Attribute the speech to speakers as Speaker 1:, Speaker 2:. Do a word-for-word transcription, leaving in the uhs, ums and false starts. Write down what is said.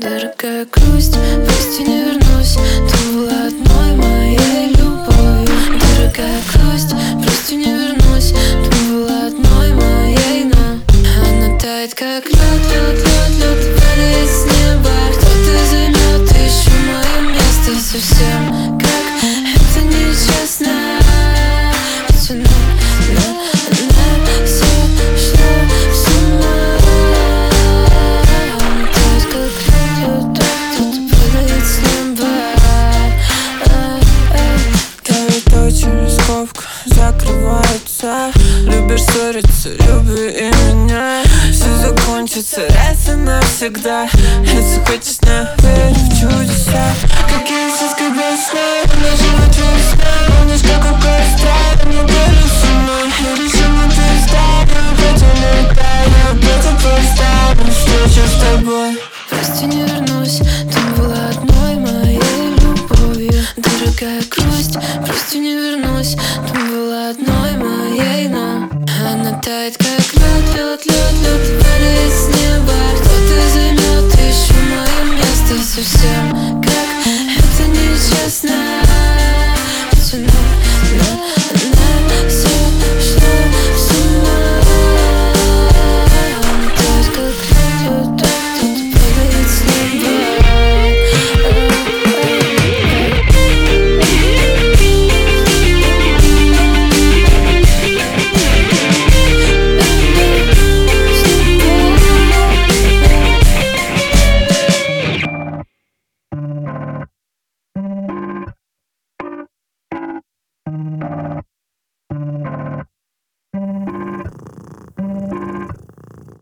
Speaker 1: Дорогая грусть, прости, не вернусь. Ты была одной моей любовью. Дорогая грусть, прости, не вернусь. Ты была одной моей, но она тает, как лед, лед, лед, лед падает с неба. Кто-то займет еще мое место совсем. Как это нечестно. Все на, на, на, все шло с ума. Она тает, как лед, кто-то падает с неба.
Speaker 2: Давит очень сковка, закрывается. Любишь ссориться, люби и меня. Все закончится раз и навсегда. Если хочешь, не верь в чудеса. Какие соски без сна, нажимать весна. Помнишь, как у костра мы были со мной. Я решила, ты стала, хотя летай. Я опять поставлю встречу с тобой.
Speaker 1: Прости, не вернусь. Ты была одной моей любовью. Дорогая грусть, прости, не вернусь. Ты была одной моей, но она тает, как лед, лед, лед, лед падает с неба.